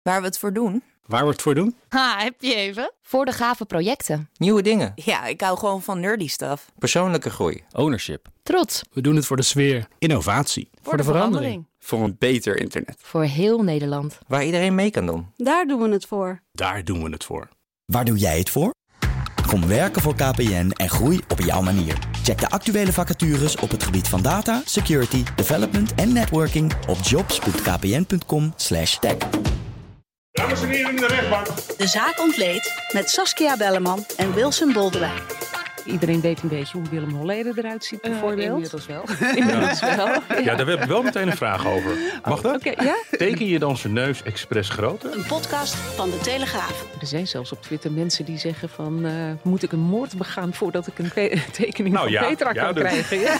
Waar we het voor doen? Waar we het voor doen? Heb je even? Voor de gave projecten. Nieuwe dingen. Ja, ik hou gewoon van nerdy stuff. Persoonlijke groei. Ownership. Trots. We doen het voor de sfeer. Innovatie. Voor de verandering. Voor een beter internet. Voor heel Nederland. Waar iedereen mee kan doen. Daar doen we het voor. Daar doen we het voor. Waar doe jij het voor? Kom werken voor KPN en groei op jouw manier. Check de actuele vacatures op het gebied van data, security, development en networking op jobs.kpn.com/tech. Dames en heren in de rechtbank. De zaak ontleed met Saskia Belleman en Wilson Boldewijn. Iedereen weet een beetje hoe Willem Holleder eruit ziet, bijvoorbeeld. Inmiddels wel. Inmiddels wel. Ja, daar heb ik wel meteen een vraag over. Mag dat? Oké, ja? Teken je dan zijn neus expres groter? Een podcast van De Telegraaf. Er zijn zelfs op Twitter mensen die zeggen van... moet ik een moord begaan voordat ik een tekening van Petra kan krijgen? Ja.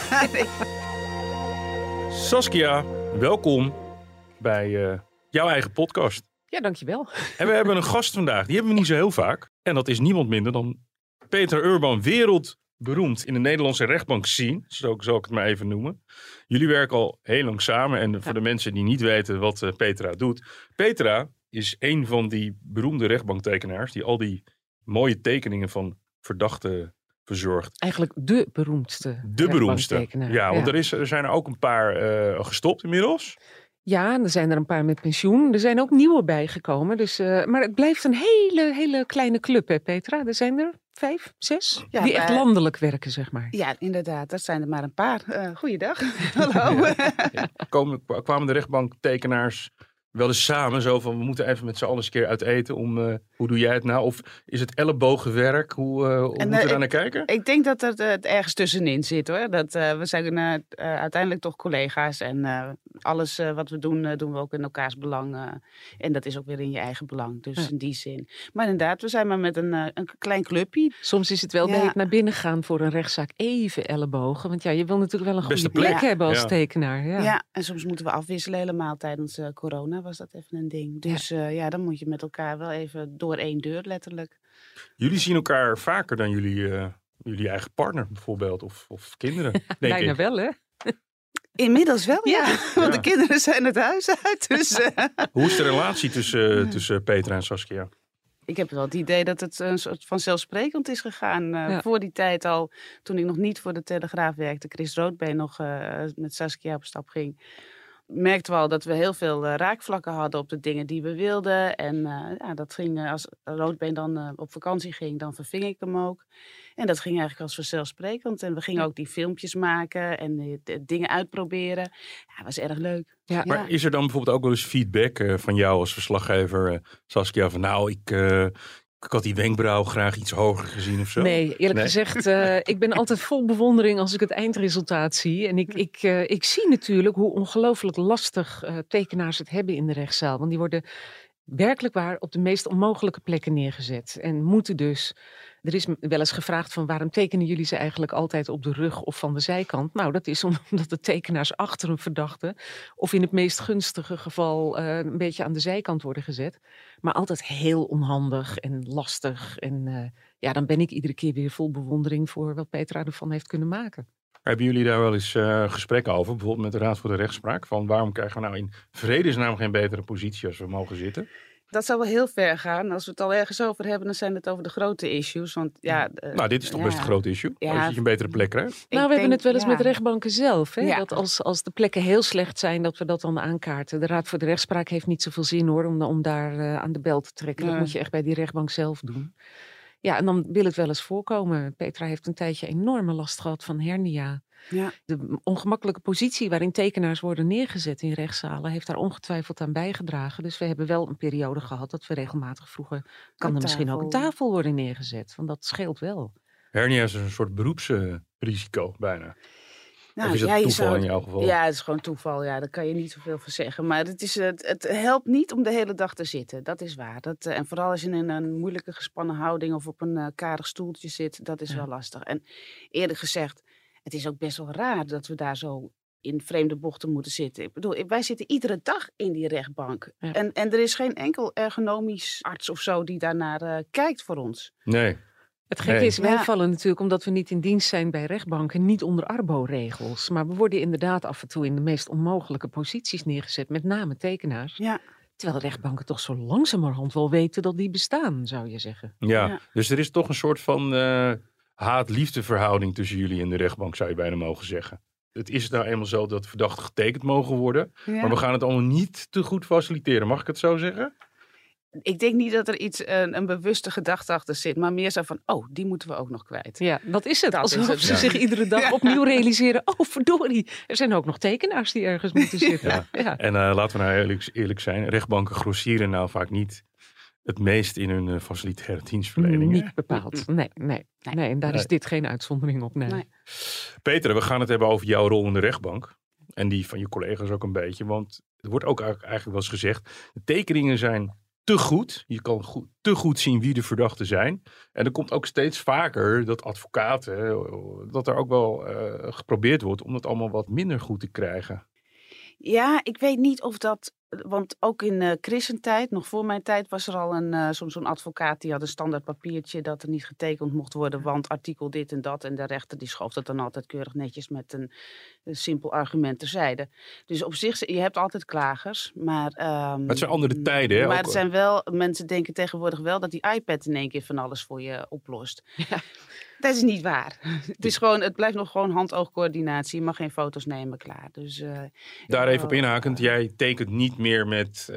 Saskia, welkom bij jouw eigen podcast. Ja, dankjewel. En we hebben een gast vandaag. Die hebben we niet zo heel vaak. En dat is niemand minder dan Petra Urban, wereldberoemd in de Nederlandse rechtbank scene. Zo zal ik het maar even noemen. Jullie werken al heel lang samen. En voor de mensen die niet weten wat Petra doet. Petra is een van die beroemde rechtbanktekenaars die al die mooie tekeningen van verdachten verzorgt. Eigenlijk de beroemdste. De beroemdste. Ja, want Ja. er zijn er ook een paar gestopt inmiddels. Ja, en er zijn er een paar met pensioen. Er zijn ook nieuwe bijgekomen. Dus, maar het blijft een hele kleine club, hè Petra? Er zijn er 5, 6 die echt landelijk werken, zeg maar. Ja, inderdaad. Dat zijn er maar een paar. Goeiedag. Hallo. Kwamen de rechtbanktekenaars wel eens samen, zo van we moeten even met z'n allen eens een keer uit eten om, hoe doe jij het nou? Of is het ellebogenwerk? Hoe moeten we daar naar kijken? Ik denk dat het ergens tussenin zit hoor. Dat, we zijn uiteindelijk toch collega's en alles wat we doen, doen we ook in elkaars belang. En dat is ook weer in je eigen belang. Dus in die zin. Maar inderdaad, we zijn maar met een klein clubje. Soms is het wel bij het naar binnen gaan voor een rechtszaak even ellebogen. Want ja, je wil natuurlijk wel een goede plek hebben als tekenaar. Ja, en soms moeten we afwisselen helemaal tijdens corona. Was dat even een ding. Dus dan moet je met elkaar wel even door één deur letterlijk. Jullie zien elkaar vaker dan jullie eigen partner bijvoorbeeld of kinderen, denk bijna ik. wel hè? Inmiddels wel, ja. Want de kinderen zijn het huis uit. Dus, Hoe is de relatie tussen Petra en Saskia? Ik heb wel het idee dat het een soort vanzelfsprekend is gegaan. Voor die tijd al, toen ik nog niet voor de Telegraaf werkte, Chris Roodbeen nog met Saskia op stap ging, merkten we al dat we heel veel raakvlakken hadden op de dingen die we wilden. En dat ging, als Roodbeen dan op vakantie ging, dan verving ik hem ook. En dat ging eigenlijk als vanzelfsprekend. En we gingen ook die filmpjes maken en de dingen uitproberen. Ja, dat was erg leuk. Ja. Maar is er dan bijvoorbeeld ook wel eens feedback van jou als verslaggever, Saskia, van nou, ik had die wenkbrauw graag iets hoger gezien of zo? Nee, eerlijk gezegd, ik ben altijd vol bewondering als ik het eindresultaat zie. En ik zie natuurlijk hoe ongelooflijk lastig tekenaars het hebben in de rechtszaal. Want die worden werkelijk waar op de meest onmogelijke plekken neergezet. En moeten dus. Er is wel eens gevraagd van waarom tekenen jullie ze eigenlijk altijd op de rug of van de zijkant? Nou, dat is omdat de tekenaars achter een verdachte of in het meest gunstige geval een beetje aan de zijkant worden gezet. Maar altijd heel onhandig en lastig. En dan ben ik iedere keer weer vol bewondering voor wat Petra ervan heeft kunnen maken. Hebben jullie daar wel eens gesprekken over, bijvoorbeeld met de Raad voor de Rechtspraak? Van waarom krijgen we nou in vredesnaam geen betere positie als we mogen zitten? Dat zou wel heel ver gaan. Als we het al ergens over hebben, dan zijn het over de grote issues. Want, dit is toch best een groot issue? Als je een betere plek krijgt? Nou, we hebben het wel eens met rechtbanken zelf. Hè? Ja. Dat als de plekken heel slecht zijn, dat we dat dan aankaarten. De Raad voor de Rechtspraak heeft niet zoveel zin hoor, om daar aan de bel te trekken. Dat moet je echt bij die rechtbank zelf doen. Ja, en dan wil het wel eens voorkomen. Petra heeft een tijdje enorme last gehad van hernia. Ja. De ongemakkelijke positie waarin tekenaars worden neergezet in rechtszalen heeft daar ongetwijfeld aan bijgedragen. Dus we hebben wel een periode gehad dat we regelmatig vroegen, kan er misschien ook een tafel worden neergezet? Want dat scheelt wel. Hernia is een soort beroepsrisico bijna. Nou, of is het toeval in jouw geval? Ja, het is gewoon toeval. Ja, daar kan je niet zoveel van zeggen. Maar het helpt niet om de hele dag te zitten. Dat is waar. En vooral als je in een moeilijke gespannen houding of op een karig stoeltje zit, dat is wel lastig. En eerlijk gezegd, het is ook best wel raar dat we daar zo in vreemde bochten moeten zitten. Ik bedoel, wij zitten iedere dag in die rechtbank. Ja. En er is geen enkel ergonomisch arts of zo die daarnaar kijkt voor ons. Nee. Het gekke is, wij vallen natuurlijk, omdat we niet in dienst zijn bij rechtbanken, niet onder arbo-regels. Maar we worden inderdaad af en toe in de meest onmogelijke posities neergezet, met name tekenaars. Ja. Terwijl rechtbanken toch zo langzamerhand wel weten dat die bestaan, zou je zeggen. Ja. Dus er is toch een soort van haat-liefde verhouding tussen jullie en de rechtbank, zou je bijna mogen zeggen. Het is nou eenmaal zo dat verdachten getekend mogen worden. Ja. Maar we gaan het allemaal niet te goed faciliteren. Mag ik het zo zeggen? Ik denk niet dat er een bewuste gedachte achter zit. Maar meer zo van, die moeten we ook nog kwijt. Ja, dat is het. Alsof ze zich iedere dag opnieuw realiseren. Oh, verdorie. Er zijn ook nog tekenaars die ergens moeten zitten. Ja. En laten we nou eerlijk zijn. Rechtbanken grossieren nou vaak niet het meest in hun facilitaire dienstverlening. Niet bepaald. Nee. En daar is dit geen uitzondering op. Nee. Peter, we gaan het hebben over jouw rol in de rechtbank. En die van je collega's ook een beetje. Want er wordt ook eigenlijk wel eens gezegd. De tekeningen zijn te goed. Je kan te goed zien wie de verdachten zijn. En er komt ook steeds vaker dat advocaten, dat er ook wel geprobeerd wordt om dat allemaal wat minder goed te krijgen. Ja, ik weet niet of dat, want ook in christentijd, nog voor mijn tijd, was er al soms zo'n advocaat die had een standaard papiertje dat er niet getekend mocht worden, want artikel dit en dat. En de rechter die schoof dat dan altijd keurig netjes met een simpel argument terzijde. Dus op zich, je hebt altijd klagers, maar het zijn andere tijden, hè? Maar het zijn wel, mensen denken tegenwoordig wel dat die iPad in één keer van alles voor je oplost. Ja. Dat is niet waar. Het blijft nog gewoon hand-oogcoördinatie. Je mag geen foto's nemen, klaar. Dus, daar even op inhakend. Jij tekent niet meer met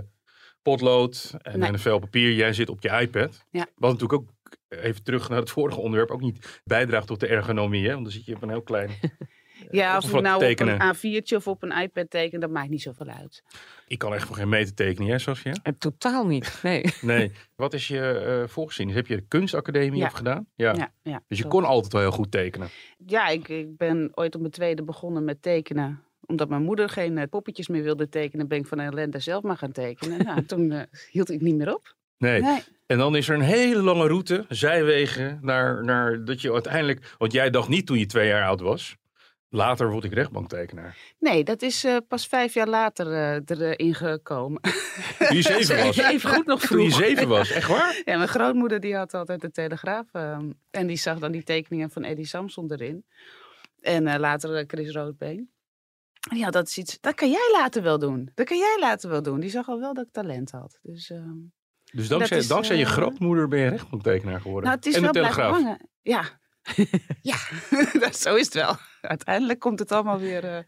potlood en een vel papier. Jij zit op je iPad. Ja. Wat natuurlijk ook, even terug naar het vorige onderwerp, ook niet bijdraagt tot de ergonomie. Hè? Want dan zit je op een heel klein... Ja, of ik nou tekenen. Op een A4'tje of op een iPad teken, dat maakt niet zoveel uit. Ik kan echt voor geen meter tekenen, hè, Saskia? Totaal niet, nee. Wat is je voorgezien? Heb je de kunstacademie opgedaan? Ja. Dus je kon altijd wel heel goed tekenen? Ja, ik ben ooit op mijn tweede begonnen met tekenen. Omdat mijn moeder geen poppetjes meer wilde tekenen, ben ik van ellende zelf maar gaan tekenen. Nou, toen hield ik niet meer op. Nee. En dan is er een hele lange route, zijwegen, naar dat je uiteindelijk... Want jij dacht niet toen je 2 jaar oud was... Later word ik rechtbanktekenaar. Nee, dat is pas 5 jaar later erin gekomen. Toen je 7 was? Even goed nog vroeg. Toen je 7 was, echt waar? Ja, mijn grootmoeder die had altijd de Telegraaf. En die zag dan die tekeningen van Eddie Samson erin. En later Chris Roodbeen. Ja, dat is iets, dat kan jij later wel doen. Die zag al wel dat ik talent had. Dus dankzij je grootmoeder ben je rechtbanktekenaar geworden? Nou, het is en wel de Telegraaf. Blijven hangen. Ja. Ja, zo is het wel. Uiteindelijk komt het allemaal weer...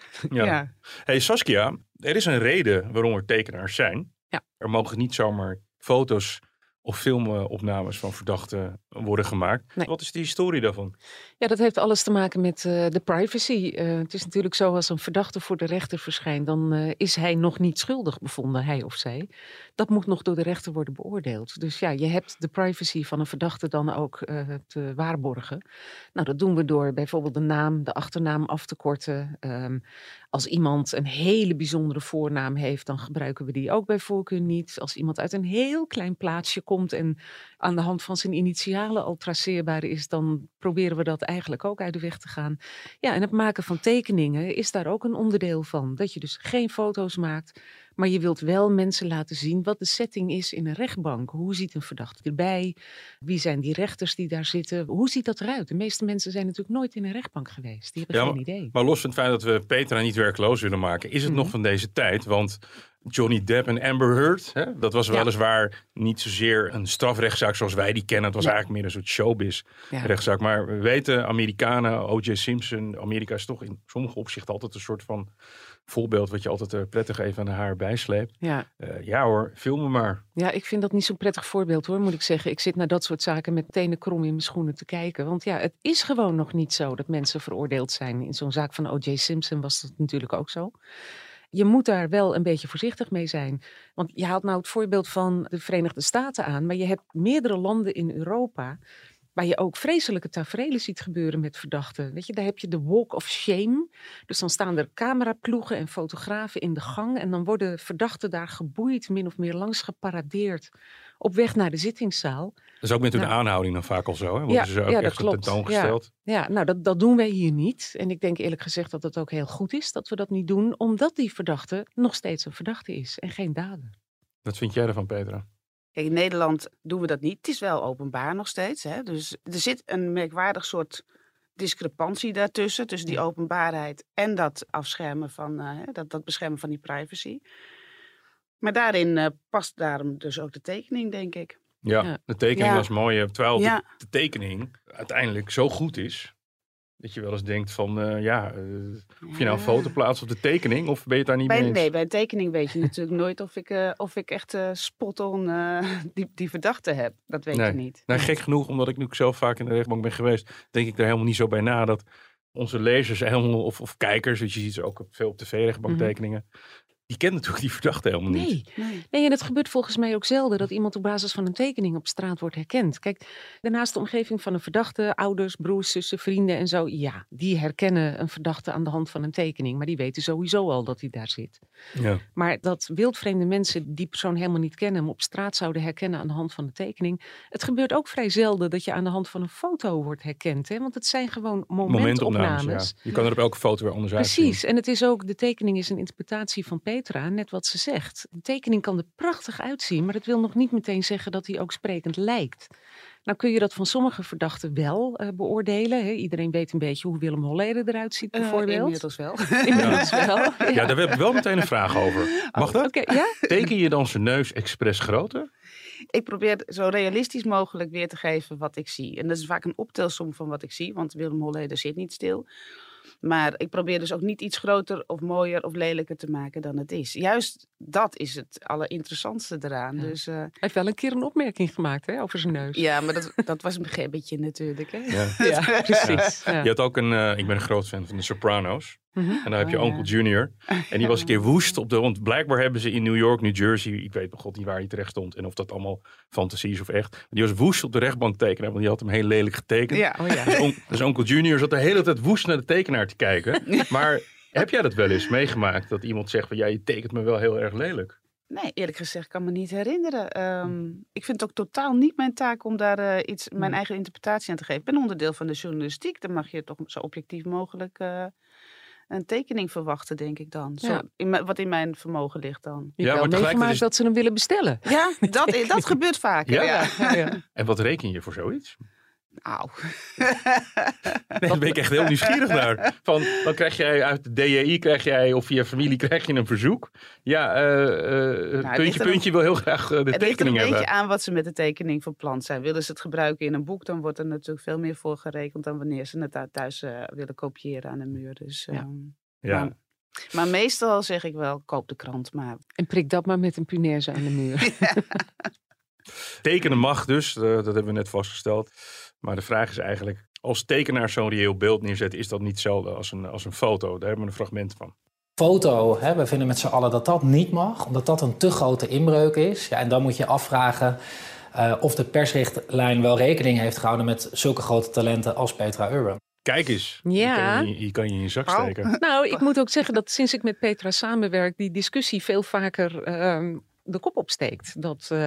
Ja. Hey Saskia, er is een reden waarom er tekenaars zijn. Ja. Er mogen niet zomaar foto's of filmopnames van verdachten worden gemaakt. Nee. Wat is de historie daarvan? Ja, dat heeft alles te maken met de privacy. Het is natuurlijk zo, als een verdachte voor de rechter verschijnt, dan is hij nog niet schuldig bevonden, hij of zij. Dat moet nog door de rechter worden beoordeeld. Dus ja, je hebt de privacy van een verdachte dan ook te waarborgen. Nou, dat doen we door bijvoorbeeld de naam, de achternaam af te korten. Als iemand een hele bijzondere voornaam heeft, dan gebruiken we die ook bij voorkeur niet. Als iemand uit een heel klein plaatsje komt en aan de hand van zijn initialen al traceerbaar is, dan proberen we dat eigenlijk ook uit de weg te gaan. Ja, en het maken van tekeningen is daar ook een onderdeel van. Dat je dus geen foto's maakt, maar je wilt wel mensen laten zien wat de setting is in een rechtbank. Hoe ziet een verdachte erbij? Wie zijn die rechters die daar zitten? Hoe ziet dat eruit? De meeste mensen zijn natuurlijk nooit in een rechtbank geweest. Die hebben geen idee. Maar los van het feit dat we Petra niet werkloos willen maken, is het nog van deze tijd? Want Johnny Depp en Amber Heard, hè, dat was weliswaar niet zozeer een strafrechtszaak zoals wij die kennen. Het was eigenlijk meer een soort showbiz-rechtszaak. Maar we weten, Amerikanen, O.J. Simpson, Amerika is toch in sommige opzichten altijd een soort van voorbeeld wat je altijd prettig even aan de haar bijsleept. Ja hoor, filmen maar. Ja, ik vind dat niet zo'n prettig voorbeeld hoor, moet ik zeggen. Ik zit naar dat soort zaken met tenen krom in mijn schoenen te kijken. Want ja, het is gewoon nog niet zo dat mensen veroordeeld zijn. In zo'n zaak van O.J. Simpson was dat natuurlijk ook zo. Je moet daar wel een beetje voorzichtig mee zijn. Want je haalt nou het voorbeeld van de Verenigde Staten aan, maar je hebt meerdere landen in Europa waar je ook vreselijke taferelen ziet gebeuren met verdachten. Weet je, daar heb je de walk of shame. Dus dan staan er cameraploegen en fotografen in de gang en dan worden verdachten daar geboeid, min of meer langs geparadeerd op weg naar de zittingszaal. Dat is ook met hun aanhouding dan vaak al zo, hè? Worden ze ook echt tentoongesteld? Ja, nou dat doen wij hier niet. En ik denk eerlijk gezegd dat het ook heel goed is dat we dat niet doen, omdat die verdachte nog steeds een verdachte is en geen dader. Wat vind jij ervan, Petra? Kijk, in Nederland doen we dat niet. Het is wel openbaar nog steeds. Hè? Dus er zit een merkwaardig soort discrepantie daartussen. Tussen die openbaarheid en dat afschermen van, dat beschermen van die privacy. Maar daarin past daarom dus ook de tekening, denk ik. Ja, de tekening was mooi. Terwijl de tekening uiteindelijk zo goed is... dat je wel eens denkt van... of je nou een foto plaatst op de tekening... of ben je het daar niet mee eens? Nee, bij een tekening weet je natuurlijk nooit... of ik echt spot-on die verdachte heb. Dat weet je niet. Nou, gek genoeg, omdat ik nu zelf vaak in de rechtbank ben geweest... denk ik daar helemaal niet zo bij na... dat onze lezers helemaal, of kijkers... dus je ziet ze ook veel op tv-rechtbanktekeningen... Die kent natuurlijk die verdachte helemaal niet. Nee, en het gebeurt volgens mij ook zelden dat iemand op basis van een tekening op straat wordt herkend. Kijk, daarnaast de omgeving van een verdachte, ouders, broers, zussen, vrienden en zo. Ja, die herkennen een verdachte aan de hand van een tekening. Maar die weten sowieso al dat hij daar zit. Ja. Maar dat wildvreemde mensen die persoon helemaal niet kennen... hem op straat zouden herkennen aan de hand van de tekening. Het gebeurt ook vrij zelden dat je aan de hand van een foto wordt herkend. Hè? Want het zijn gewoon momentopnames. Ja. Je kan er op elke foto weer anders uitzien. Precies, en het is ook, de tekening is een interpretatie van Petra, net wat ze zegt. De tekening kan er prachtig uitzien, maar dat wil nog niet meteen zeggen dat hij ook sprekend lijkt. Nou kun je dat van sommige verdachten wel beoordelen. Hè? Iedereen weet een beetje hoe Willem Holleder eruit ziet bijvoorbeeld. Inmiddels wel. Inmiddels wel. Ja, daar heb ik wel meteen een vraag over. Mag dat? Okay, ja? Teken je dan zijn neus expres groter? Ik probeer zo realistisch mogelijk weer te geven wat ik zie. En dat is vaak een optelsom van wat ik zie, want Willem Holleder zit niet stil. Maar ik probeer dus ook niet iets groter of mooier of lelijker te maken dan het is. Juist dat is het allerinteressantste eraan. Ja. Dus, hij heeft wel een keer een opmerking gemaakt over zijn neus. Ja, maar dat was een gebbetje natuurlijk. Hè? Ja, precies. Ja. Je had ook ik ben een groot fan van de Sopranos. En dan heb je Uncle Junior. En die was een keer woest want blijkbaar hebben ze in New York, New Jersey, ik weet nog god niet waar hij terecht stond en of dat allemaal fantasie is of echt. Maar die was woest op de rechtbanktekenaar, want die had hem heel lelijk getekend. Ja. Dus Uncle Junior zat de hele tijd woest naar de tekenaar te kijken. Maar heb jij dat wel eens meegemaakt, dat iemand zegt van ja, je tekent me wel heel erg lelijk? Nee, eerlijk gezegd kan me niet herinneren. Ik vind het ook totaal niet mijn taak om daar mijn eigen interpretatie aan te geven. Ik ben onderdeel van de journalistiek, dan mag je toch zo objectief mogelijk... een tekening verwachten, denk ik dan. Ja. Wat in mijn vermogen ligt dan. Je hebt wel meegemaakt dat ze hem willen bestellen. Ja, dat gebeurt vaker. Ja. En wat reken je voor zoiets? Nou. Nee, daar ben ik echt heel nieuwsgierig naar. Dan krijg jij uit de DJI, of via familie krijg je een verzoek. Ja, puntje wil heel graag de tekening hebben. Het ligt een beetje aan wat ze met de tekening van plan zijn. Willen ze het gebruiken in een boek, dan wordt er natuurlijk veel meer voor gerekend dan wanneer ze het daar thuis willen kopiëren aan de muur. Dus, maar meestal zeg ik wel, koop de krant maar. En prik dat maar met een punaise aan de muur. Tekenen mag dus, dat hebben we net vastgesteld. Maar de vraag is eigenlijk, als tekenaar zo'n reëel beeld neerzetten, is dat niet hetzelfde als een foto? Daar hebben we een fragment van. Foto, we vinden met z'n allen dat dat niet mag, omdat dat een te grote inbreuk is. Ja, en dan moet je afvragen of de persrichtlijn wel rekening heeft gehouden met zulke grote talenten als Petra Urban. Kijk eens, ja. Je kan je in je zak steken. Nou, ik moet ook zeggen dat sinds ik met Petra samenwerk, die discussie veel vaker de kop opsteekt.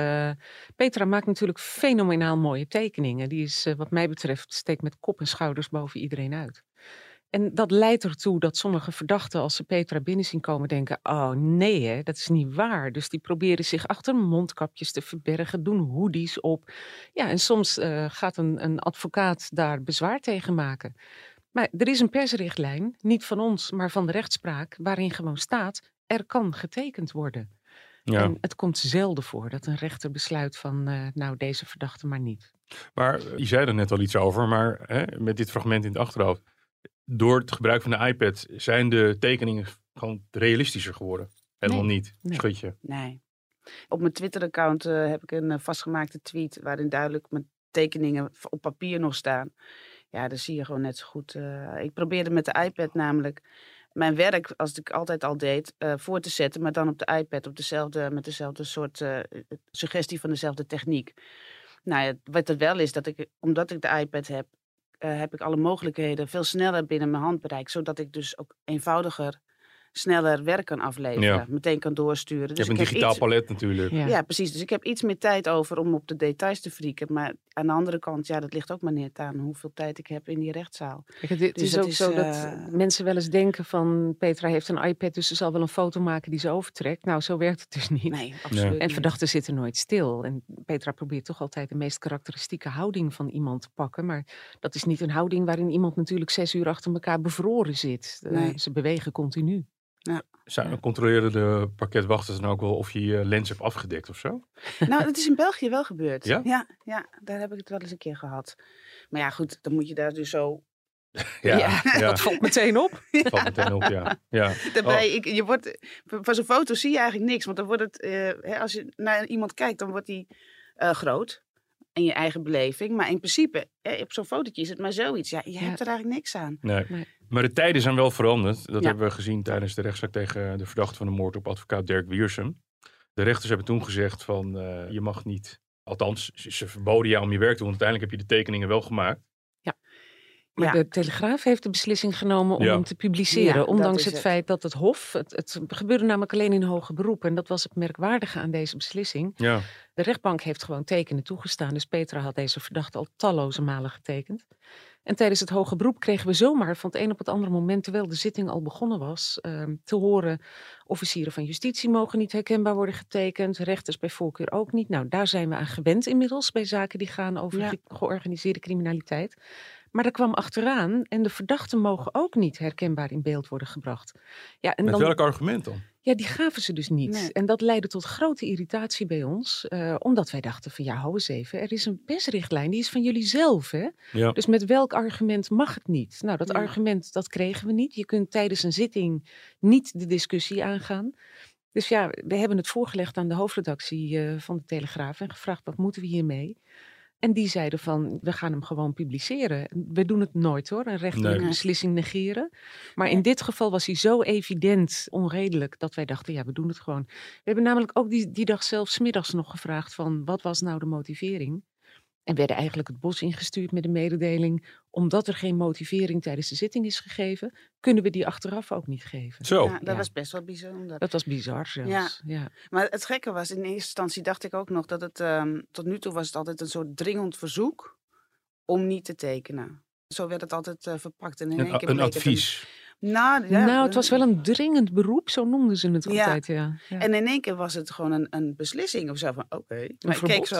Petra maakt natuurlijk fenomenaal mooie tekeningen. Die is, wat mij betreft, steekt met kop en schouders boven iedereen uit. En dat leidt ertoe dat sommige verdachten, als ze Petra binnen zien komen, denken, oh nee, hè, dat is niet waar. Dus die proberen zich achter mondkapjes te verbergen, doen hoodies op. Ja, en soms gaat een advocaat daar bezwaar tegen maken. Maar er is een persrichtlijn, niet van ons, maar van de rechtspraak, waarin gewoon staat, er kan getekend worden. Ja. En het komt zelden voor dat een rechter besluit van, nou, deze verdachte maar niet. Maar je zei er net al iets over, maar met dit fragment in het achterhoofd, door het gebruik van de iPad zijn de tekeningen gewoon realistischer geworden. Helemaal niet, schutje. Nee. Op mijn Twitter-account heb ik een vastgemaakte tweet waarin duidelijk mijn tekeningen op papier nog staan. Ja, dat zie je gewoon net zo goed. Ik probeerde met de iPad namelijk mijn werk, als ik altijd al deed, voor te zetten, maar dan op de iPad met dezelfde soort suggestie van dezelfde techniek. Nou ja, wat het wel is, omdat ik de iPad heb, heb ik alle mogelijkheden veel sneller binnen mijn handbereik, zodat ik dus ook eenvoudiger, sneller werk kan afleveren, meteen kan doorsturen. Dus je hebt een digitaal palet natuurlijk. Ja, precies. Dus ik heb iets meer tijd over om op de details te frieken. Maar aan de andere kant, dat ligt ook maar net aan hoeveel tijd ik heb in die rechtszaal. Kijk, het is ook zo dat mensen wel eens denken van, Petra heeft een iPad, dus ze zal wel een foto maken die ze overtrekt. Nou, zo werkt het dus niet. Nee, absoluut En verdachten zitten nooit stil. En Petra probeert toch altijd de meest karakteristieke houding van iemand te pakken. Maar dat is niet een houding waarin iemand natuurlijk 6 uur achter elkaar bevroren zit. Ze bewegen continu. Ja. Controleren de parketwachters dan ook wel of je je lens hebt afgedekt of zo? Nou, dat is in België wel gebeurd. Ja? Ja, daar heb ik het wel eens een keer gehad. Maar ja, goed, dan moet je daar dus zo... Dat valt meteen op. Valt meteen op, ja. Daarbij, je wordt, van zo'n foto zie je eigenlijk niks. Want dan wordt het, als je naar iemand kijkt, dan wordt die groot. En je eigen beleving. Maar in principe, op zo'n fotootje is het maar zoiets. Ja, je hebt er eigenlijk niks aan. Nee. Maar de tijden zijn wel veranderd. Dat hebben we gezien tijdens de rechtszaak tegen de verdachte van de moord op advocaat Dirk Wiersum. De rechters hebben toen gezegd van je mag niet. Althans, ze verboden jou om je werk te doen. Want uiteindelijk heb je de tekeningen wel gemaakt. Maar de Telegraaf heeft de beslissing genomen om hem te publiceren. Ja, ondanks het feit dat het Hof... Het gebeurde namelijk alleen in hoger beroep. En dat was het merkwaardige aan deze beslissing. Ja. De rechtbank heeft gewoon tekenen toegestaan. Dus Petra had deze verdachte al talloze malen getekend. En tijdens het hoger beroep kregen we zomaar van het een op het andere moment... terwijl de zitting al begonnen was, te horen... officieren van justitie mogen niet herkenbaar worden getekend. Rechters bij voorkeur ook niet. Nou, daar zijn we aan gewend inmiddels... bij zaken die gaan over georganiseerde criminaliteit... Maar er kwam achteraan en de verdachten mogen ook niet herkenbaar in beeld worden gebracht. Ja, en met welk argument dan? Ja, die gaven ze dus niet. Nee. En dat leidde tot grote irritatie bij ons. Omdat wij dachten van hou eens even. Er is een persrichtlijn, die is van jullie zelf. Hè? Ja. Dus met welk argument mag het niet? Nou, dat argument dat kregen we niet. Je kunt tijdens een zitting niet de discussie aangaan. Dus ja, we hebben het voorgelegd aan de hoofdredactie van de Telegraaf. En gevraagd wat moeten we hiermee? En die zeiden van, we gaan hem gewoon publiceren. We doen het nooit hoor, een rechterlijke beslissing negeren. Maar in dit geval was hij zo evident onredelijk dat wij dachten, we doen het gewoon. We hebben namelijk ook die dag zelf 's middags nog gevraagd van, wat was nou de motivering? En werden eigenlijk het bos ingestuurd met de mededeling, omdat er geen motivering tijdens de zitting is gegeven, kunnen we die achteraf ook niet geven. Zo. Ja, dat was best wel bijzonder. Dat was bizar zelfs. Ja. Maar het gekke was, in eerste instantie dacht ik ook nog dat het, tot nu toe was het altijd een soort dringend verzoek om niet te tekenen. Zo werd het altijd verpakt. En in één keer een advies. Nou, het was wel een dringend beroep, zo noemden ze het altijd. Ja. En in één keer was het gewoon een beslissing of zo van oké. Maar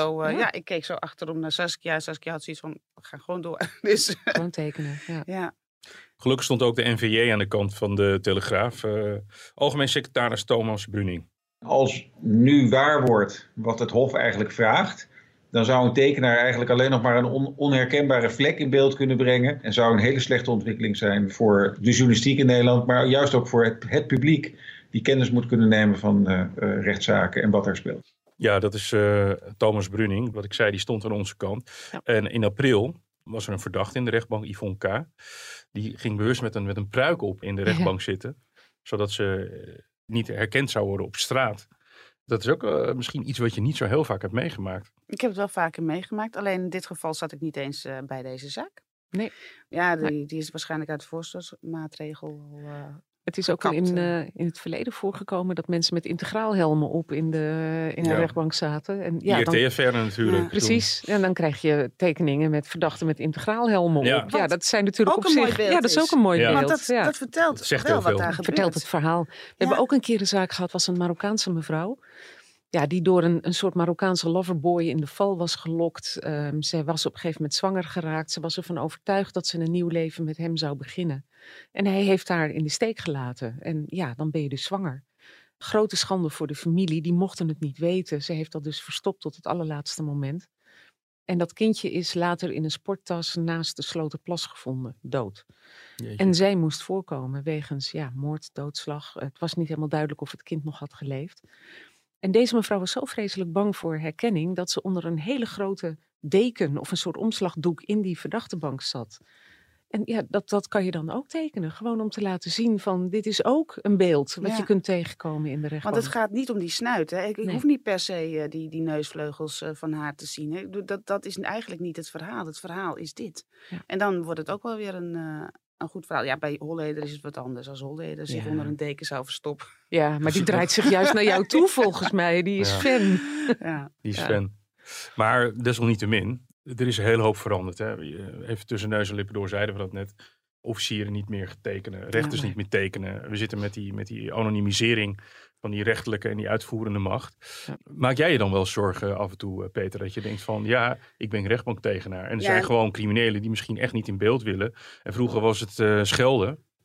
ik keek zo achterom naar Saskia. Saskia had zoiets van, we gaan gewoon door. Dus, gewoon tekenen, ja. Gelukkig stond ook de NVJ aan de kant van de Telegraaf. Algemeen secretaris Thomas Bruning. Als nu waar wordt wat het Hof eigenlijk vraagt, dan zou een tekenaar eigenlijk alleen nog maar een onherkenbare vlek in beeld kunnen brengen. En zou een hele slechte ontwikkeling zijn voor de journalistiek in Nederland, maar juist ook voor het publiek die kennis moet kunnen nemen van rechtszaken en wat er speelt. Ja, dat is Thomas Bruning. Wat ik zei, die stond aan onze kant. Ja. En in april was er een verdachte in de rechtbank, Yvonne K. Die ging bewust met een pruik op in de rechtbank zitten, zodat ze niet herkend zou worden op straat. Dat is ook misschien iets wat je niet zo heel vaak hebt meegemaakt. Ik heb het wel vaker meegemaakt. Alleen in dit geval zat ik niet eens bij deze zaak. Nee. Ja, die is waarschijnlijk uit de voorzorgsmaatregel. Het is ook al in het verleden voorgekomen dat mensen met integraalhelmen op in de rechtbank zaten. En, IRT-affaire natuurlijk. Precies. En dan krijg je tekeningen met verdachten met integraalhelmen op. Ja, dat zijn natuurlijk ook op zich. Ja, dat is ook een mooi beeld. Want dat vertelt zegt wel heel veel. wat daar gebeurt. Vertelt het verhaal. We hebben ook een keer een zaak gehad, was een Marokkaanse mevrouw. Ja, die door een soort Marokkaanse loverboy in de val was gelokt. Zij was op een gegeven moment zwanger geraakt. Ze was ervan overtuigd dat ze een nieuw leven met hem zou beginnen. En hij heeft haar in de steek gelaten. En ja, dan ben je dus zwanger. Grote schande voor de familie, die mochten het niet weten. Ze heeft dat dus verstopt tot het allerlaatste moment. En dat kindje is later in een sporttas naast de Sloterplas gevonden, dood. Jeetje. En zij moest voorkomen wegens moord, doodslag. Het was niet helemaal duidelijk of het kind nog had geleefd. En deze mevrouw was zo vreselijk bang voor herkenning dat ze onder een hele grote deken of een soort omslagdoek in die verdachtebank zat. En ja, dat kan je dan ook tekenen. Gewoon om te laten zien van dit is ook een beeld wat je kunt tegenkomen in de rechtbank. Want het gaat niet om die snuit. Hè? Ik hoef niet per se die neusvleugels van haar te zien. Hè? Dat is eigenlijk niet het verhaal. Het verhaal is dit. Ja. En dan wordt het ook wel weer een goed verhaal. Ja, bij Holleder is het wat anders. Als Holleder zich onder een deken zou verstoppen. Ja, maar die draait zich juist naar jou toe volgens mij. Die is fan. Ja. Die is fan. Maar desalniettemin, er is een hele hoop veranderd. Hè? Even tussen neus en lippen door zeiden we dat net. Officieren niet meer tekenen, rechters niet meer tekenen. We zitten met die anonimisering van die rechterlijke en die uitvoerende macht. Ja. Maak jij je dan wel zorgen af en toe, Peter, dat je denkt van ik ben rechtbanktegenaar. En er zijn gewoon criminelen die misschien echt niet in beeld willen. En vroeger was het schelden.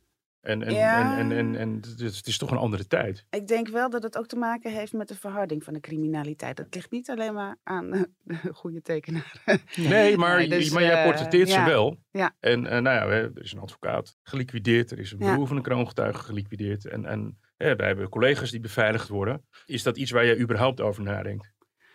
En het is toch een andere tijd. Ik denk wel dat het ook te maken heeft met de verharding van de criminaliteit. Het ligt niet alleen maar aan de goede tekenaar. Nee, maar jij portretteert ze wel. Ja. En er is een advocaat geliquideerd. Er is een broer van een kroongetuige geliquideerd. En wij hebben collega's die beveiligd worden. Is dat iets waar jij überhaupt over nadenkt?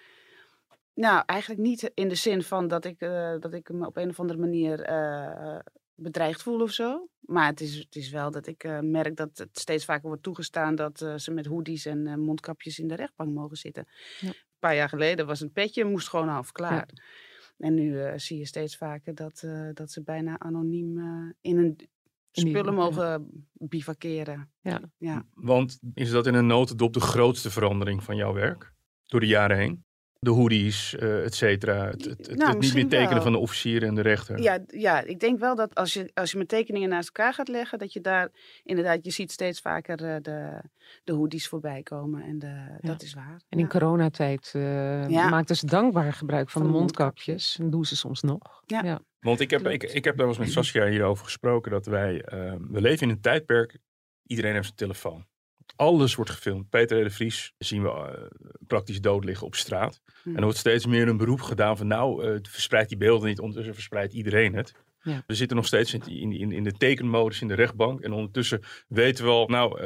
Nou, eigenlijk niet in de zin van dat ik me op een of andere manier bedreigd voel of zo. Maar het is wel dat ik merk dat het steeds vaker wordt toegestaan dat ze met hoodies en mondkapjes in de rechtbank mogen zitten. Ja. Een paar jaar geleden was een petje, moest gewoon half klaar. Ja. En nu zie je steeds vaker dat ze bijna anoniem in een spullen mogen bivakeren. Ja. Want is dat in een notendop de grootste verandering van jouw werk? Door de jaren heen? De hoodies, et cetera. Het niet meer tekenen wel van de officier en de rechter. Ja, ik denk wel dat als je mijn tekeningen naast elkaar gaat leggen, dat je daar inderdaad, je ziet steeds vaker de hoodies voorbij komen. En dat is waar. En in coronatijd maakten ze dankbaar gebruik van de mondkapjes. En doen ze soms nog. Ja. Want ik heb daar wel eens met Saskia hierover gesproken. Dat we leven in een tijdperk. Iedereen heeft zijn telefoon. Alles wordt gefilmd. Peter R. de Vries zien we praktisch dood liggen op straat. En er wordt steeds meer een beroep gedaan van verspreid die beelden niet. Ondertussen verspreidt iedereen het. Ja. We zitten nog steeds in de tekenmodus in de rechtbank. En ondertussen weten we al,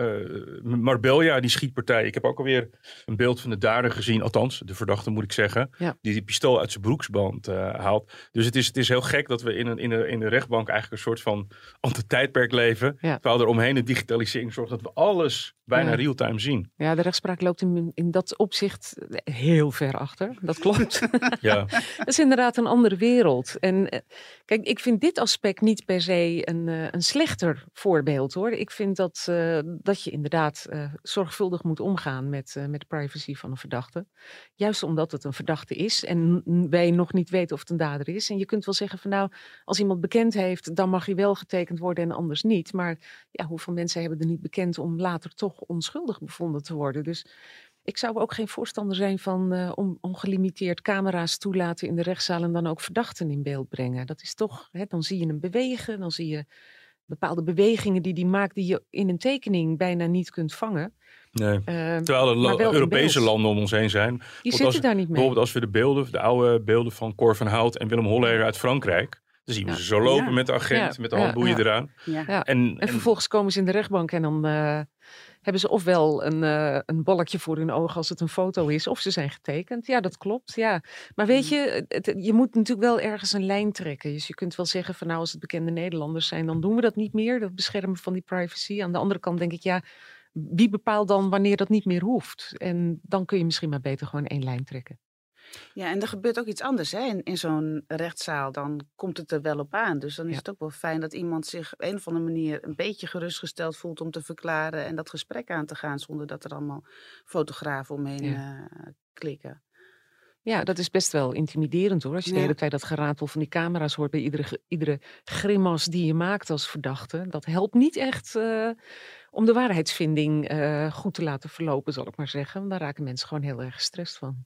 Marbella, die schietpartij. Ik heb ook alweer een beeld van de dader gezien. Althans, de verdachte moet ik zeggen. Ja. Die pistool uit zijn broeksband haalt. Dus het is heel gek dat we in de rechtbank eigenlijk een soort van antitijdperk leven. Ja. Terwijl er omheen de digitalisering zorgt dat we alles bijna real-time zien. Ja, de rechtspraak loopt in dat opzicht heel ver achter. Dat klopt. Ja. Dat is inderdaad een andere wereld. En kijk, ik vind dit aspect niet per se een slechter voorbeeld, hoor. Ik vind dat je inderdaad zorgvuldig moet omgaan met de privacy van een verdachte. Juist omdat het een verdachte is en wij nog niet weten of het een dader is. En je kunt wel zeggen van als iemand bekend heeft, dan mag hij wel getekend worden en anders niet. Maar hoeveel mensen hebben er niet bekend om later toch onschuldig bevonden te worden? Dus ik zou ook geen voorstander zijn van ongelimiteerd camera's toelaten in de rechtszaal en dan ook verdachten in beeld brengen. Dat is toch, dan zie je hem bewegen, dan zie je bepaalde bewegingen die hij maakt die je in een tekening bijna niet kunt vangen. Nee. Terwijl er Europese landen om ons heen zijn. Die zitten daar niet mee. Bijvoorbeeld als we de oude beelden van Cor van Hout en Willem Holleder uit Frankrijk. Dan zien we ze zo lopen met de agent, met de handboeien eraan. Ja. En vervolgens komen ze in de rechtbank en dan hebben ze ofwel een balkje voor hun ogen als het een foto is, of ze zijn getekend. Ja, dat klopt. Ja. Maar weet je, je moet natuurlijk wel ergens een lijn trekken. Dus je kunt wel zeggen van als het bekende Nederlanders zijn, dan doen we dat niet meer. Dat beschermen van die privacy. Aan de andere kant denk ik, wie bepaalt dan wanneer dat niet meer hoeft? En dan kun je misschien maar beter gewoon één lijn trekken. Ja, en er gebeurt ook iets anders in zo'n rechtszaal. Dan komt het er wel op aan. Dus dan is het ook wel fijn dat iemand zich op een of andere manier een beetje gerustgesteld voelt om te verklaren en dat gesprek aan te gaan zonder dat er allemaal fotografen omheen klikken. Ja, dat is best wel intimiderend, hoor. Als je de hele tijd dat geratel van die camera's hoort bij iedere grimas die je maakt als verdachte. Dat helpt niet echt om de waarheidsvinding goed te laten verlopen, zal ik maar zeggen. Want daar raken mensen gewoon heel erg gestrest van.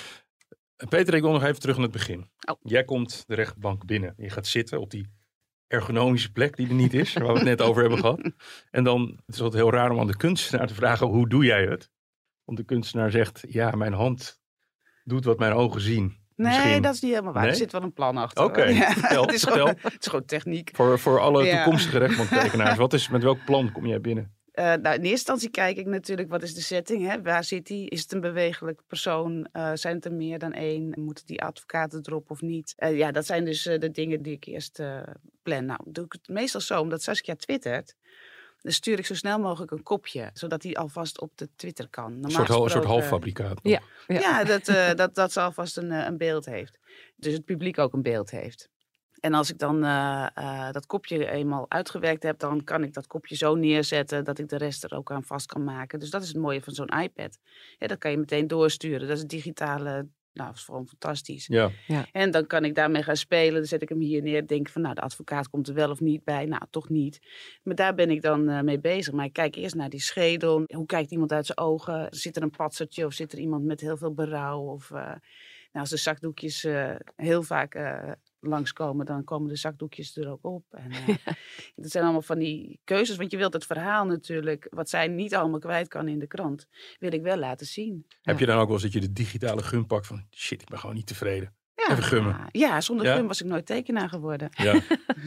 Peter, ik wil nog even terug naar het begin. Oh. Jij komt de rechtbank binnen. Je gaat zitten op die ergonomische plek die er niet is, waar we het net over hebben gehad. En dan, het is altijd heel raar om aan de kunstenaar te vragen, hoe doe jij het? Want de kunstenaar zegt, mijn hand doet wat mijn ogen zien. Nee, misschien. Dat is niet helemaal waar. Nee? Er zit wel een plan achter. Oké, het is gewoon techniek. Voor alle toekomstige rechtbanktekenaars, met welk plan kom jij binnen? In eerste instantie kijk ik natuurlijk, wat is de setting? Hè? Waar zit hij? Is het een bewegelijk persoon? Zijn het er meer dan één? Moeten die advocaten erop of niet? Dat zijn dus de dingen die ik eerst plan. Nou, doe ik het meestal zo, omdat Saskia twittert. Dan stuur ik zo snel mogelijk een kopje, zodat hij alvast op de Twitter kan. Een soort halffabrikaat. Ja, dat ze alvast een beeld heeft. Dus het publiek ook een beeld heeft. En als ik dan dat kopje eenmaal uitgewerkt heb, dan kan ik dat kopje zo neerzetten dat ik de rest er ook aan vast kan maken. Dus dat is het mooie van zo'n iPad. Ja, dat kan je meteen doorsturen. Dat is het digitale, dat is gewoon fantastisch. Ja. En dan kan ik daarmee gaan spelen. Dan zet ik hem hier neer. Denk van, de advocaat komt er wel of niet bij. Nou, toch niet. Maar daar ben ik dan mee bezig. Maar ik kijk eerst naar die schedel. Hoe kijkt iemand uit zijn ogen? Zit er een patsertje of zit er iemand met heel veel berouw? als de zakdoekjes heel vaak langskomen, dan komen de zakdoekjes er ook op. En, dat zijn allemaal van die keuzes, want je wilt het verhaal natuurlijk, wat zij niet allemaal kwijt kan in de krant, wil ik wel laten zien. Heb je dan ook wel eens dat je de digitale gum pakt van, shit, ik ben gewoon niet tevreden. Even gummen. Ja, zonder gum was ik nooit tekenaar geworden. Ja.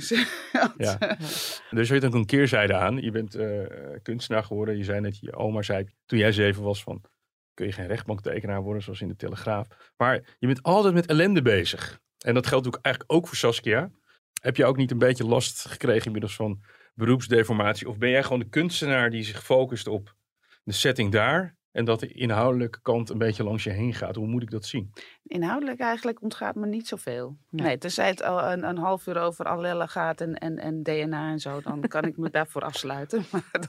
Ja. Dus er zit ook een keerzijde aan. Je bent kunstenaar geworden. Je zei net, je oma zei toen jij 7 was van, kun je geen rechtbanktekenaar worden zoals in de Telegraaf. Maar je bent altijd met ellende bezig. En dat geldt ook eigenlijk ook voor Saskia. Heb je ook niet een beetje last gekregen inmiddels van beroepsdeformatie? Of ben jij gewoon de kunstenaar die zich focust op de setting daar en dat de inhoudelijke kant een beetje langs je heen gaat? Hoe moet ik dat zien? Inhoudelijk eigenlijk ontgaat me niet zoveel. Nee, tenzij het al een half uur over allellen gaat en DNA en zo, dan kan ik me daarvoor afsluiten.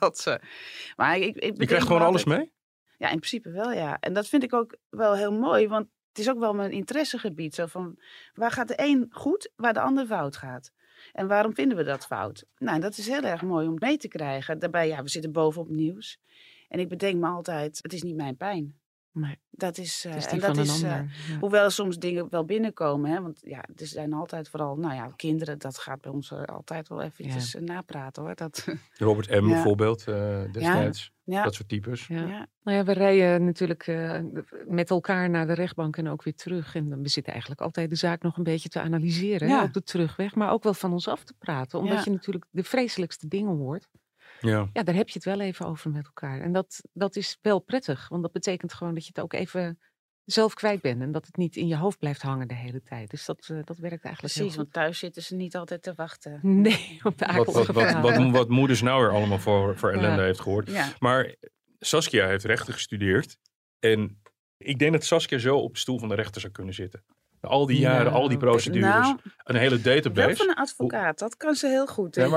Maar je krijgt gewoon alles mee? Ja, in principe wel, ja. En dat vind ik ook wel heel mooi, want het is ook wel mijn interessegebied. Zo van, waar gaat de een goed, waar de ander fout gaat? En waarom vinden we dat fout? Nou, dat is heel erg mooi om mee te krijgen. Daarbij, we zitten bovenop nieuws. En ik bedenk me altijd, het is niet mijn pijn. Nee. Dat is, het is die van een ander. Hoewel soms dingen wel binnenkomen. Hè, want er zijn altijd vooral, kinderen, dat gaat bij ons altijd wel eventjes napraten hoor. Robert M. bijvoorbeeld, destijds. Ja. Dat soort types. Ja. Nou ja, we rijden natuurlijk met elkaar naar de rechtbank en ook weer terug. En we zitten eigenlijk altijd de zaak nog een beetje te analyseren hè, op de terugweg. Maar ook wel van ons af te praten. Omdat je natuurlijk de vreselijkste dingen hoort. Ja, daar heb je het wel even over met elkaar. En dat is wel prettig. Want dat betekent gewoon dat je het ook even zelf kwijt bent. En dat het niet in je hoofd blijft hangen de hele tijd. Dus dat werkt eigenlijk precies, heel goed. Want thuis zitten ze niet altijd te wachten. Nee, op de akelige wat moeders nou weer allemaal voor ellende heeft gehoord. Ja. Maar Saskia heeft rechten gestudeerd. En ik denk dat Saskia zo op de stoel van de rechter zou kunnen zitten. Al die jaren, al die procedures, een hele database. Wel van een advocaat, dat kan ze heel goed. Ja,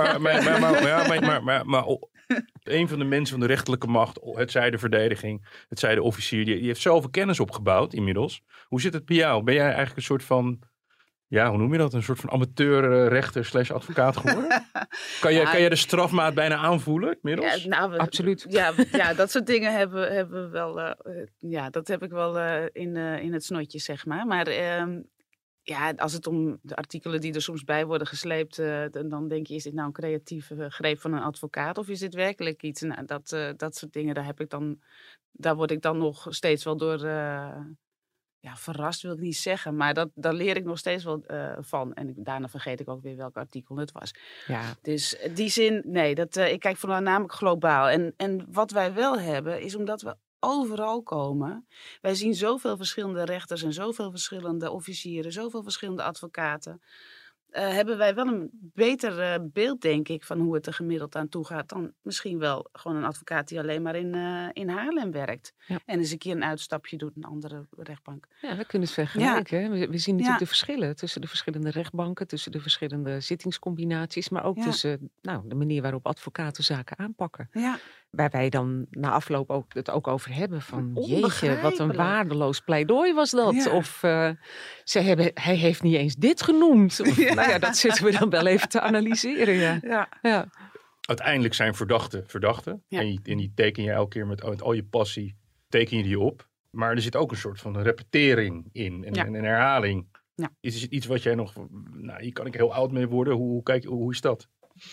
maar een van de mensen van de rechterlijke macht, het zij de verdediging, het zij de officier, die heeft zoveel kennis opgebouwd inmiddels. Hoe zit het bij jou? Ben jij eigenlijk een soort van, hoe noem je dat? Een soort van amateur rechter / advocaat geworden? Kan jij de strafmaat bijna aanvoelen inmiddels? Ja, absoluut. Ja, dat soort dingen hebben we wel. Dat heb ik wel in het snotje, zeg maar. Maar als het om de artikelen die er soms bij worden gesleept, dan denk je, is dit nou een creatieve greep van een advocaat of is dit werkelijk iets? Nou, dat soort dingen, daar word ik dan nog steeds wel door. Verrast wil ik niet zeggen, maar daar leer ik nog steeds wel van. En daarna vergeet ik ook weer welk artikel het was. Ja. Dus die zin, nee, ik kijk voornamelijk globaal. En wat wij wel hebben, is omdat we overal komen. Wij zien zoveel verschillende rechters en zoveel verschillende officieren, zoveel verschillende advocaten. Hebben wij wel een beter beeld, denk ik, van hoe het er gemiddeld aan toe gaat dan misschien wel gewoon een advocaat die alleen maar in Haarlem werkt. Ja. En eens een keer een uitstapje doet in een andere rechtbank. Ja, we kunnen het vergelijken. Ja. We zien natuurlijk de verschillen tussen de verschillende rechtbanken, tussen de verschillende zittingscombinaties, maar ook tussen de manier waarop advocaten zaken aanpakken. Ja. Waar wij dan na afloop het ook over hebben van jeetje, wat een waardeloos pleidooi was dat. Ja. Of hij heeft niet eens dit genoemd. Of, dat zitten we dan wel even te analyseren. Ja. Uiteindelijk zijn verdachten. Ja. En die teken je elke keer met al je passie, teken je die op. Maar er zit ook een soort van repetering in en een herhaling. Ja. Is het iets wat jij nog, hier kan ik heel oud mee worden. Hoe is dat?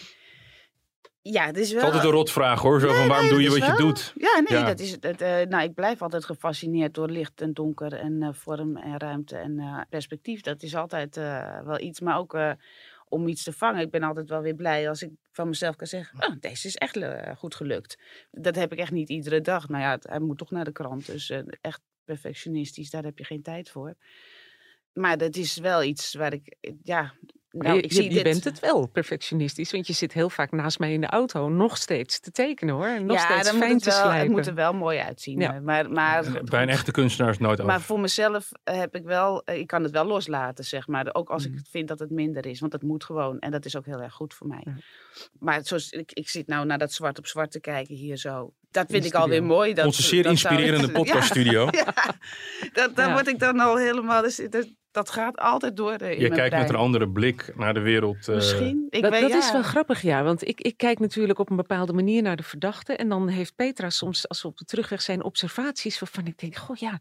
Ja, het is wel... Het is altijd een rotvraag hoor, van waarom doe je wat je doet? Ja, dat is het. Ik blijf altijd gefascineerd door licht en donker en vorm en ruimte en perspectief. Dat is altijd wel iets, maar ook om iets te vangen. Ik ben altijd wel weer blij als ik van mezelf kan zeggen, deze is echt goed gelukt. Dat heb ik echt niet iedere dag. Hij moet toch naar de krant, dus echt perfectionistisch, daar heb je geen tijd voor. Maar dat is wel iets waar ik, je bent het wel, perfectionistisch. Want je zit heel vaak naast mij in de auto nog steeds te tekenen hoor. En nog steeds fijn te slijpen. Het moet er wel mooi uitzien. Ja. Maar bij een echte kunstenaar is het nooit over. Maar voor mezelf heb ik wel, ik kan het wel loslaten zeg maar. Ook als ik vind dat het minder is. Want het moet gewoon. En dat is ook heel erg goed voor mij. Ja. Maar zoals, ik zit nou naar dat zwart op zwart te kijken hier zo. Dat vind ik alweer mooi. Onze zeer inspirerende podcaststudio. Daar word ik dan al helemaal... Dat gaat altijd door in mijn brein. Je kijkt met een andere blik naar de wereld. Misschien. Dat is wel grappig, want ik kijk natuurlijk op een bepaalde manier naar de verdachte. En dan heeft Petra soms, als we op de terugweg zijn, observaties waarvan ik denk,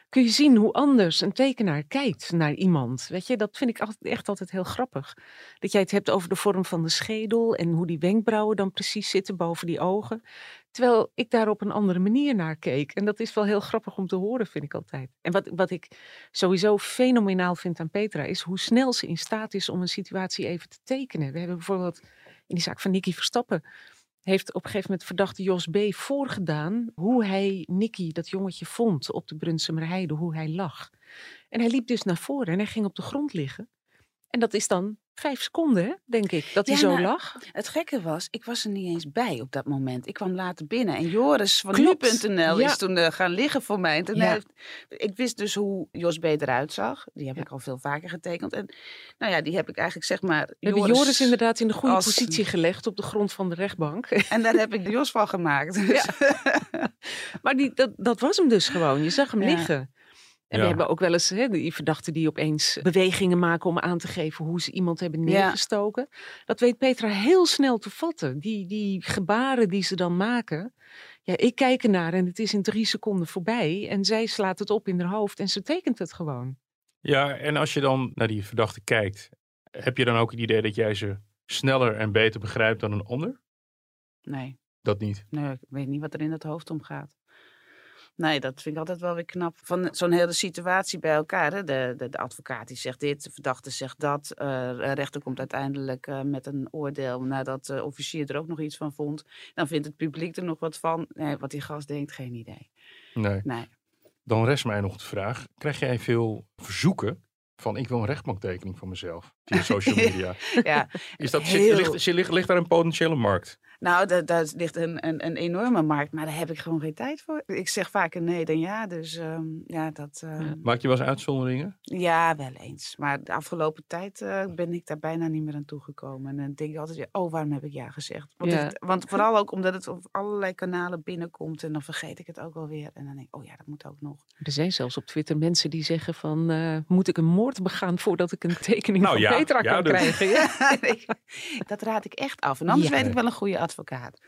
kun je zien hoe anders een tekenaar kijkt naar iemand. Weet je, dat vind ik echt altijd heel grappig. Dat jij het hebt over de vorm van de schedel en hoe die wenkbrauwen dan precies zitten boven die ogen. Terwijl ik daar op een andere manier naar keek. En dat is wel heel grappig om te horen, vind ik altijd. En wat ik sowieso fenomenaal vind aan Petra is hoe snel ze in staat is om een situatie even te tekenen. We hebben bijvoorbeeld in die zaak van Nicky Verstappen heeft op een gegeven moment verdachte Jos B. voorgedaan hoe hij Nicky, dat jongetje, vond op de Brunsumerheide, hoe hij lag. En hij liep dus naar voren en hij ging op de grond liggen. En dat is dan 5 seconden, hè, denk ik, dat hij zo lag. Het gekke was, ik was er niet eens bij op dat moment. Ik kwam later binnen en Joris van nu.nl is toen gaan liggen voor mij. En toen ik wist dus hoe Jos B. eruit zag. Die heb ik al veel vaker getekend. En nou ja, die heb ik eigenlijk zeg maar... We hebben Joris inderdaad in de goede positie gelegd op de grond van de rechtbank. En daar heb ik de Jos van gemaakt. Dus. Ja. Maar dat was hem dus gewoon. Je zag hem liggen. En we hebben ook wel eens die verdachten die opeens bewegingen maken om aan te geven hoe ze iemand hebben neergestoken. Ja. Dat weet Petra heel snel te vatten. Die gebaren die ze dan maken. Ja, ik kijk ernaar en het is in 3 seconden voorbij. En zij slaat het op in haar hoofd en ze tekent het gewoon. Ja, en als je dan naar die verdachte kijkt, heb je dan ook het idee dat jij ze sneller en beter begrijpt dan een ander? Nee. Dat niet? Nee, ik weet niet wat er in het hoofd omgaat. Nee, dat vind ik altijd wel weer knap. Van zo'n hele situatie bij elkaar. Hè? De advocaat die zegt dit, de verdachte zegt dat. De rechter komt uiteindelijk met een oordeel nadat de officier er ook nog iets van vond. Dan vindt het publiek er nog wat van. Nee, wat die gast denkt, geen idee. Nee. Dan rest mij nog de vraag. Krijg jij veel verzoeken van ik wil een rechtbanktekening van mezelf via social media? Ja, ligt daar een potentiële markt? Nou, daar ligt een enorme markt, maar daar heb ik gewoon geen tijd voor. Ik zeg vaker nee dan ja, dus dat... Maak je wel eens uitzonderingen? Ja, wel eens. Maar de afgelopen tijd ben ik daar bijna niet meer aan toegekomen. En dan denk ik altijd, waarom heb ik ja gezegd? Want vooral ook omdat het op allerlei kanalen binnenkomt en dan vergeet ik het ook alweer. En dan denk ik, dat moet ook nog. Er zijn zelfs op Twitter mensen die zeggen van, moet ik een moord begaan voordat ik een tekening van Petra kan krijgen? Ja? Dat raad ik echt af. En anders weet ik wel een goede advocaat.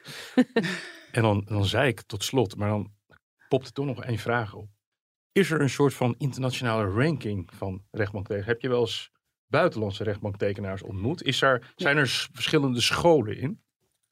En dan zei ik tot slot, maar dan popt er toch nog 1 vraag op. Is er een soort van internationale ranking van rechtbanktekenaars? Heb je wel eens buitenlandse rechtbanktekenaars ontmoet? Zijn er verschillende scholen in?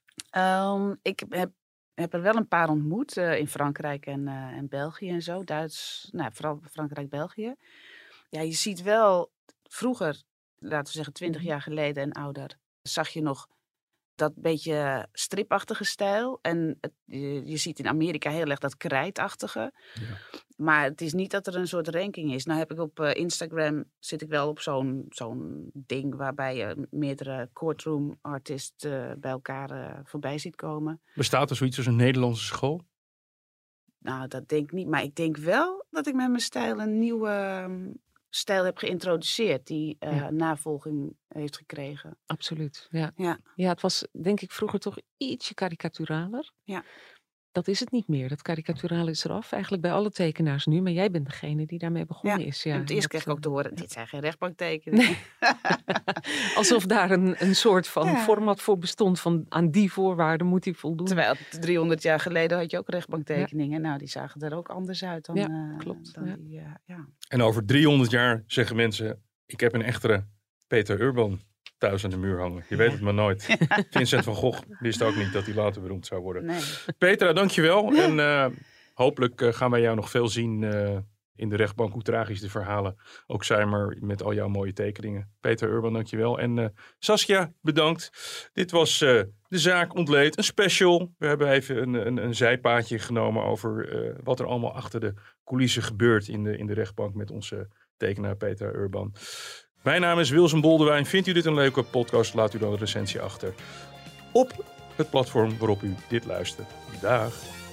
Ik heb er wel een paar ontmoet in Frankrijk en België en zo. Vooral Frankrijk, België. Ja, je ziet wel, vroeger, laten we zeggen 20 jaar geleden en ouder, zag je nog dat beetje stripachtige stijl. En je ziet in Amerika heel erg dat krijtachtige. Ja. Maar het is niet dat er een soort ranking is. Nou heb ik op Instagram, zit ik wel op zo'n ding waarbij je meerdere courtroom artists bij elkaar voorbij ziet komen. Bestaat er zoiets als een Nederlandse school? Nou, dat denk ik niet. Maar ik denk wel dat ik met mijn stijl een nieuwe stijl heb geïntroduceerd die navolging heeft gekregen. Absoluut, ja, het was denk ik vroeger toch ietsje karikaturaler. Ja. Dat is het niet meer. Dat karikaturale is eraf. Eigenlijk bij alle tekenaars nu. Maar jij bent degene die daarmee begonnen is. Ja, het eerst kreeg ik ook te horen, dit zijn geen rechtbanktekeningen. Nee. Alsof daar een soort van format voor bestond. Van aan die voorwaarden moet hij voldoen. Terwijl 300 jaar geleden had je ook rechtbanktekeningen. Nou, die zagen er ook anders uit dan, klopt. En over 300 jaar zeggen mensen, ik heb een echtere Peter Urban thuis aan de muur hangen. Je weet het maar nooit. Ja. Vincent van Gogh wist ook niet dat hij later beroemd zou worden. Nee. Petra, dankjewel. En hopelijk gaan wij jou nog veel zien in de rechtbank. Hoe tragisch de verhalen ook zijn, maar met al jouw mooie tekeningen. Peter Urban, dankjewel. En Saskia, bedankt. Dit was De Zaak Ontleed, een special. We hebben even een zijpaadje genomen over wat er allemaal achter de coulissen gebeurt in de rechtbank met onze tekenaar Peter Urban. Mijn naam is Wilson Boldewijn. Vindt u dit een leuke podcast? Laat u dan een recensie achter op het platform waarop u dit luistert. Dag.